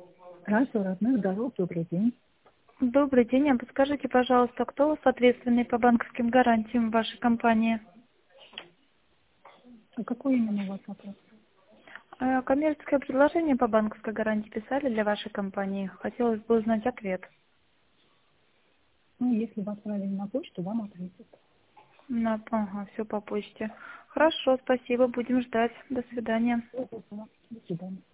Радио родных дорог, добрый день. Добрый день. А подскажите, пожалуйста, кто у вас ответственный по банковским гарантиям в вашей компании? А какой именно у вас вопрос? Коммерческое предложение по банковской гарантии писали для вашей компании. Хотелось бы узнать ответ. Ну, если вас отправили на почту, вам ответят. Ага, все по почте. Хорошо, спасибо, будем ждать. До свидания. До свидания.